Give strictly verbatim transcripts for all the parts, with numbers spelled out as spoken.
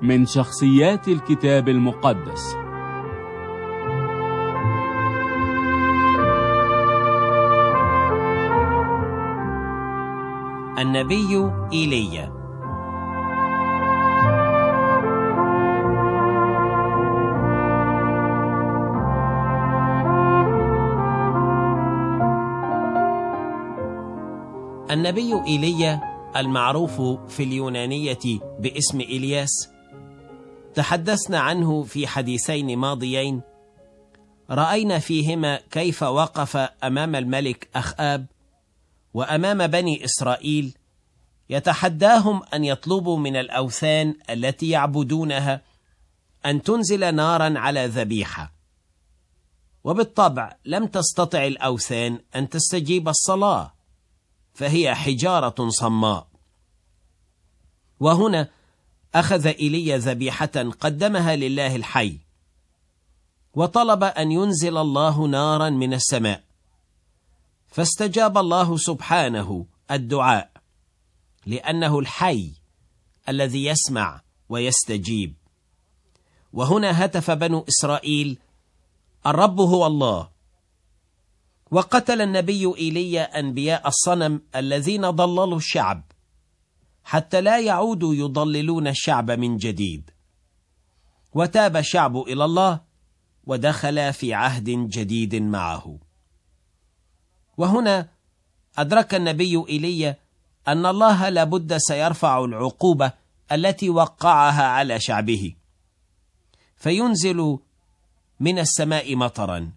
من شخصيات الكتاب المقدس. النبي إيليا. النبي إيليا المعروف في اليونانية باسم إلياس، تحدثنا عنه في حديثين ماضيين، رأينا فيهما كيف وقف أمام الملك أخآب وأمام بني إسرائيل يتحداهم أن يطلبوا من الأوثان التي يعبدونها أن تنزل نارا على ذبيحة، وبالطبع لم تستطع الأوثان أن تستجيب الصلاة، فهي حجارة صماء. وهنا أخذ إيليا ذبيحة قدمها لله الحي، وطلب أن ينزل الله نارا من السماء، فاستجاب الله سبحانه الدعاء، لأنه الحي الذي يسمع ويستجيب. وهنا هتف بنو إسرائيل: الرب هو الله. وقتل النبي إيليا أنبياء الصنم الذين ضللوا الشعب، حتى لا يعودوا يضللون الشعب من جديد. وتاب الشعب إلى الله ودخل في عهد جديد معه. وهنا أدرك النبي إيليا أن الله لابد سيرفع العقوبة التي وقعها على شعبه، فينزل من السماء مطرا.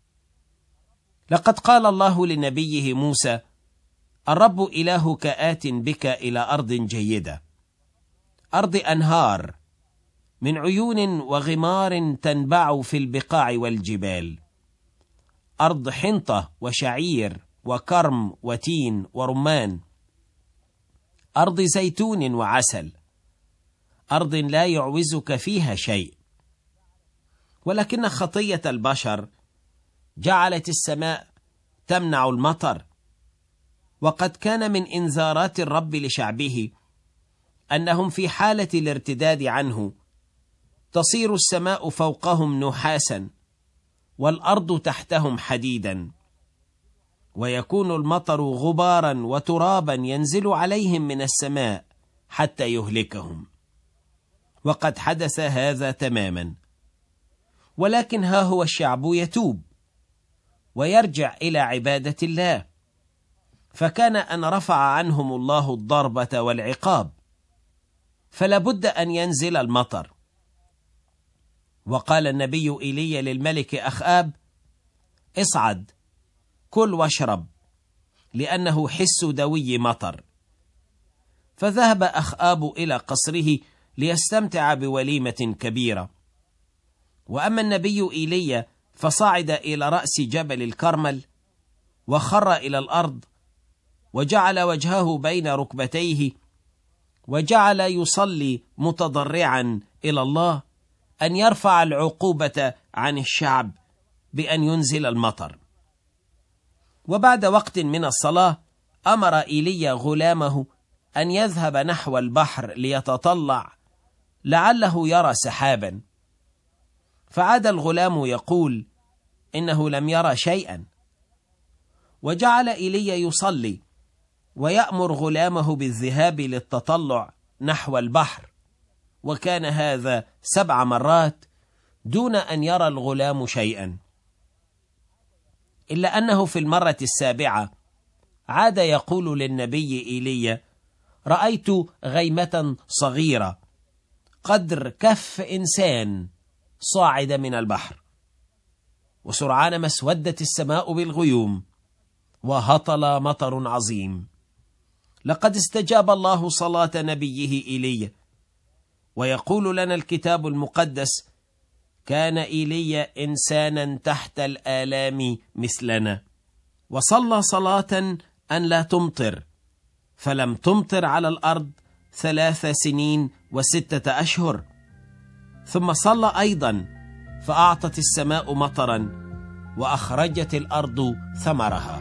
لقد قال الله لنبيه موسى: الرب إلهك آت بك إلى أرض جيدة، أرض أنهار من عيون وغمار تنبع في البقاع والجبال، أرض حنطة وشعير وكرم وتين ورمان، أرض زيتون وعسل، أرض لا يعوزك فيها شيء. ولكن خطية البشر جعلت السماء تمنع المطر، وقد كان من إنذارات الرب لشعبه أنهم في حالة الارتداد عنه تصير السماء فوقهم نحاسا والأرض تحتهم حديدا، ويكون المطر غبارا وترابا ينزل عليهم من السماء حتى يهلكهم. وقد حدث هذا تماما. ولكن ها هو الشعب يتوب ويرجع إلى عبادة الله، فكان أن رفع عنهم الله الضربة والعقاب، فلا بد أن ينزل المطر. وقال النبي إيليا للملك أخآب: اصعد كل واشرب، لأنه حس دوي مطر. فذهب أخآب إلى قصره ليستمتع بوليمة كبيرة. وأما النبي إيليا فصعد إلى رأس جبل الكرمل وخر إلى الأرض وجعل وجهه بين ركبتيه وجعل يصلي متضرعا إلى الله أن يرفع العقوبة عن الشعب بأن ينزل المطر. وبعد وقت من الصلاة أمر إيليا غلامه أن يذهب نحو البحر ليتطلع لعله يرى سحابا، فعاد الغلام يقول إنه لم يرى شيئا. وجعل إيليا يصلي ويأمر غلامه بالذهاب للتطلع نحو البحر، وكان هذا سبع مرات دون أن يرى الغلام شيئا، إلا أنه في المرة السابعة عاد يقول للنبي إيليا: رأيت غيمة صغيرة قدر كف إنسان صاعد من البحر، وسرعان ما اسودت السماء بالغيوم وهطل مطر عظيم. لقد استجاب الله صلاة نبيه إيليا. ويقول لنا الكتاب المقدس: كان إيليا إنسانا تحت الآلام مثلنا، وصلى صلاة أن لا تمطر، فلم تمطر على الأرض ثلاث سنين وستة أشهر. ثم صلى أيضا فأعطت السماء مطرا وأخرجت الأرض ثمرها.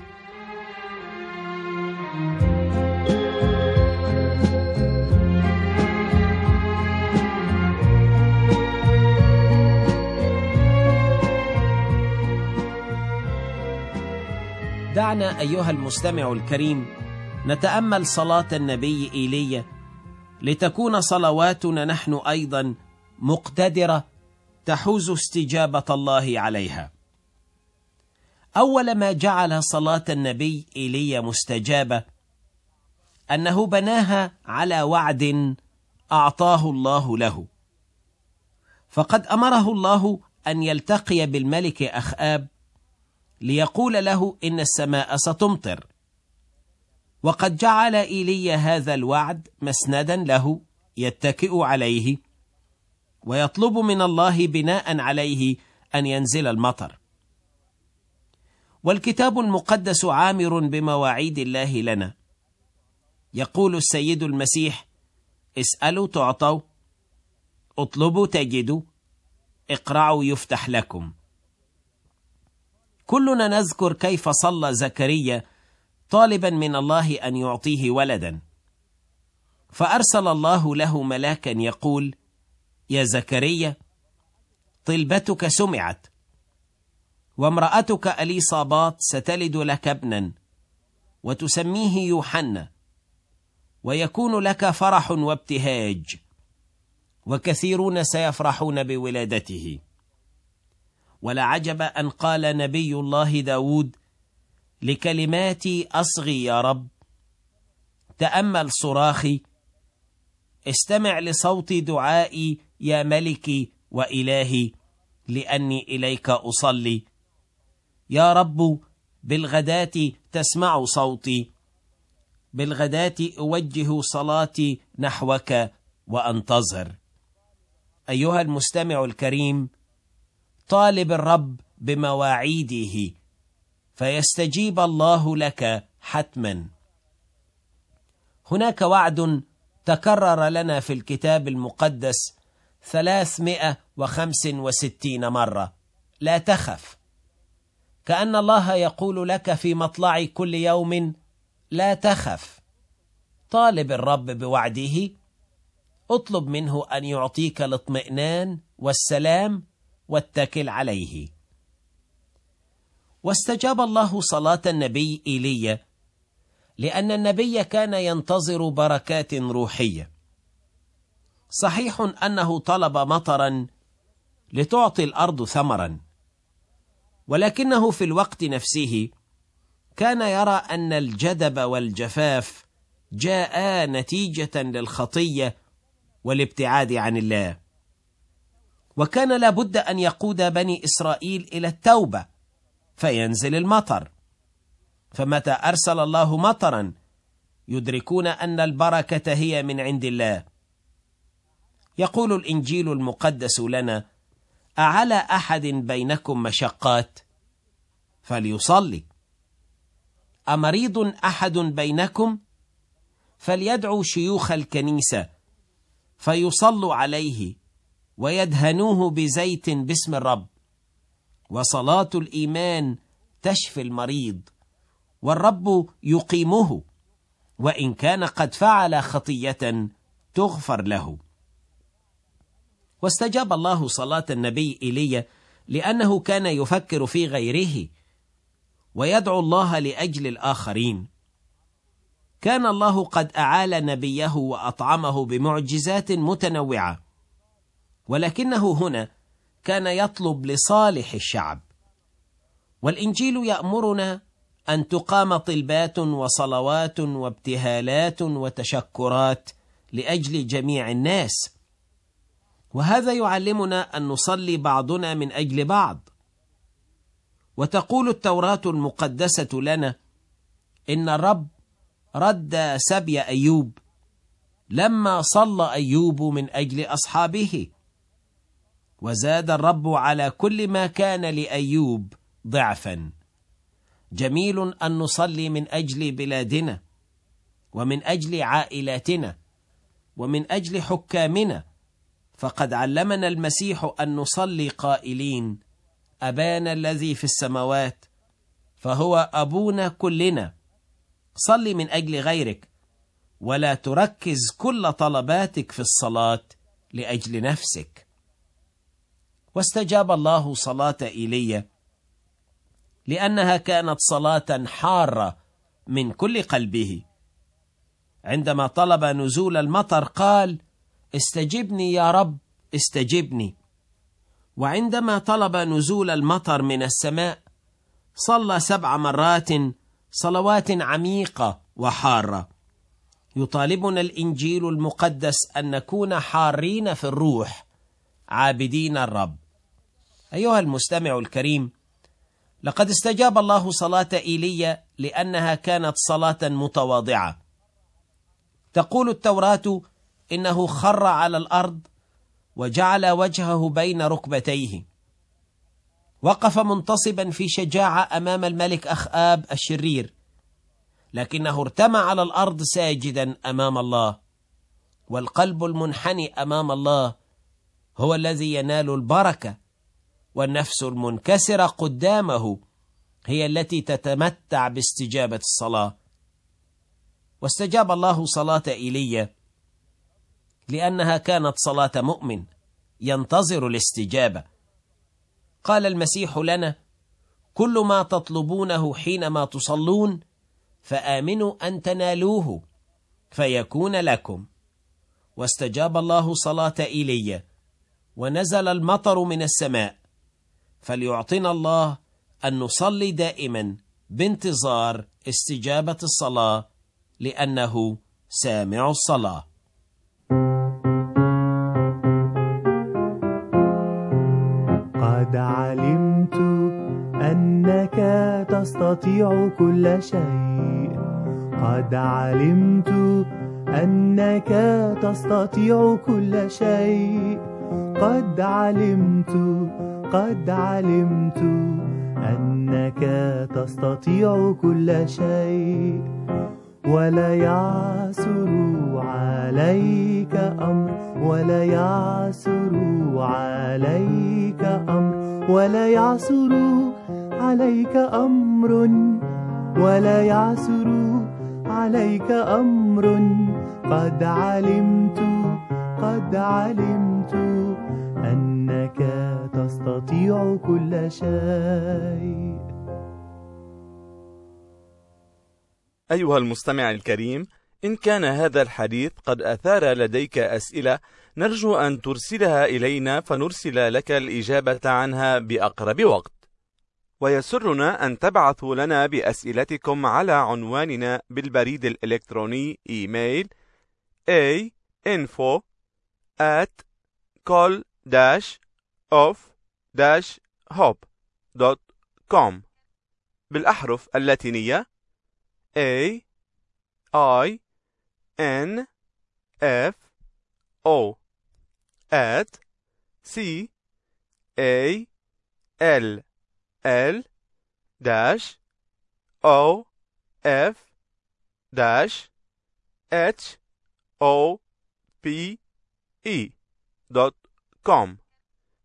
دعنا أيها المستمع الكريم نتأمل صلاة النبي إيليا لتكون صلواتنا نحن أيضا مقتدرة تحوز استجابة الله عليها. أول ما جعل صلاة النبي إيليا مستجابة أنه بناها على وعد أعطاه الله له، فقد أمره الله أن يلتقي بالملك أخآب ليقول له إن السماء ستمطر، وقد جعل إيليا هذا الوعد مسندا له يتكئ عليه ويطلب من الله بناء عليه أن ينزل المطر. والكتاب المقدس عامر بمواعيد الله لنا. يقول السيد المسيح: اسألوا تعطوا، اطلبوا تجدوا، اقرعوا يفتح لكم. كلنا نذكر كيف صلى زكريا طالبا من الله أن يعطيه ولدا، فأرسل الله له ملاكا يقول: يا زكريا، طلبتك سمعت، وامرأتك أليصابات ستلد لك ابنا وتسميه يوحنا، ويكون لك فرح وابتهاج، وكثيرون سيفرحون بولادته. ولا عجب أن قال نبي الله داود: لكلماتي أصغي يا رب، تأمل صراخي، استمع لصوت دعائي يا ملكي وإلهي، لأني إليك أصلي. يا رب، بالغداة تسمع صوتي، بالغداة أوجه صلاتي نحوك وأنتظر. أيها المستمع الكريم، طالب الرب بمواعيده فيستجيب الله لك حتما. هناك وعد تكرر لنا في الكتاب المقدس ثلاثمائة وخمس وستين مرة: لا تخف. كأن الله يقول لك في مطلع كل يوم: لا تخف. طالب الرب بوعده، اطلب منه أن يعطيك الاطمئنان والسلام، واتكل عليه. واستجاب الله صلاة النبي إيليا لأن النبي كان ينتظر بركات روحية. صحيح أنه طلب مطرا لتعطي الأرض ثمرا، ولكنه في الوقت نفسه كان يرى أن الجدب والجفاف جاء نتيجة للخطية والابتعاد عن الله، وكان لابد أن يقود بني إسرائيل إلى التوبة فينزل المطر. فمتى أرسل الله مطرا يدركون أن البركة هي من عند الله. يقول الإنجيل المقدس لنا: أعلى أحد بينكم مشقات فليصلي، أمريض أحد بينكم فليدعو شيوخ الكنيسة فيصلوا عليه ويدهنوه بزيت باسم الرب، وصلاة الإيمان تشفي المريض والرب يقيمه، وإن كان قد فعل خطية تغفر له. واستجاب الله صلاة النبي إيليا لأنه كان يفكر في غيره ويدعو الله لأجل الآخرين. كان الله قد أعال نبيه وأطعمه بمعجزات متنوعة، ولكنه هنا كان يطلب لصالح الشعب. والإنجيل يأمرنا أن تقام طلبات وصلوات وابتهالات وتشكرات لأجل جميع الناس، وهذا يعلمنا أن نصلي بعضنا من أجل بعض. وتقول التوراة المقدسة لنا إن الرب رد سبي أيوب لما صلى أيوب من أجل أصحابه، وزاد الرب على كل ما كان لأيوب ضعفا. جميل أن نصلي من أجل بلادنا، ومن أجل عائلاتنا، ومن أجل حكامنا، فقد علمنا المسيح أن نصلي قائلين: أبانا الذي في السماوات، فهو أبونا كلنا. صلي من أجل غيرك، ولا تركز كل طلباتك في الصلاة لأجل نفسك. واستجاب الله صلاة إيليا لأنها كانت صلاة حارة من كل قلبه. عندما طلب نزول المطر قال: استجبني يا رب، استجبني. وعندما طلب نزول المطر من السماء صلى سبع مرات صلوات عميقة وحارة. يطالبنا الإنجيل المقدس أن نكون حارين في الروح عابدين الرب. أيها المستمع الكريم، لقد استجاب الله صلاة إيليا لأنها كانت صلاة متواضعة. تقول التوراة إنه خر على الأرض وجعل وجهه بين ركبتيه. وقف منتصبا في شجاعة أمام الملك أخآب الشرير، لكنه ارتمى على الأرض ساجدا أمام الله. والقلب المنحني أمام الله هو الذي ينال البركة، والنفس المنكسرة قدامه هي التي تتمتع باستجابة الصلاة. واستجاب الله صلاة إيليا لأنها كانت صلاة مؤمن ينتظر الاستجابة. قال المسيح لنا: كل ما تطلبونه حينما تصلون فآمنوا أن تنالوه فيكون لكم. واستجاب الله صلاة إيليا ونزل المطر من السماء. فليعطينا الله أن نصلي دائما بانتظار استجابة الصلاة، لأنه سامع الصلاة. قد علمت أنك تستطيع كل شيء. قد علمت أنك تستطيع كل شيء. قد علمت قد علمت أنك تستطيع كل شيء. ولا يعثر عليك أمر ولا يعثر عليك أمر ولا يعثر عليك أمر ولا يعثر عليك أمر. قد علمت قد علمت أنك تستطيع كل شيء. أيها المستمع الكريم، إن كان هذا الحديث قد أثار لديك أسئلة نرجو أن ترسلها إلينا فنرسل لك الإجابة عنها بأقرب وقت. ويسرنا أن تبعثوا لنا بأسئلتكم على عنواننا بالبريد الإلكتروني إيميل a info at call dash of dash hope dot com بالأحرف اللاتينية A I N F O at C A L L dash O F dash H O P E dot com.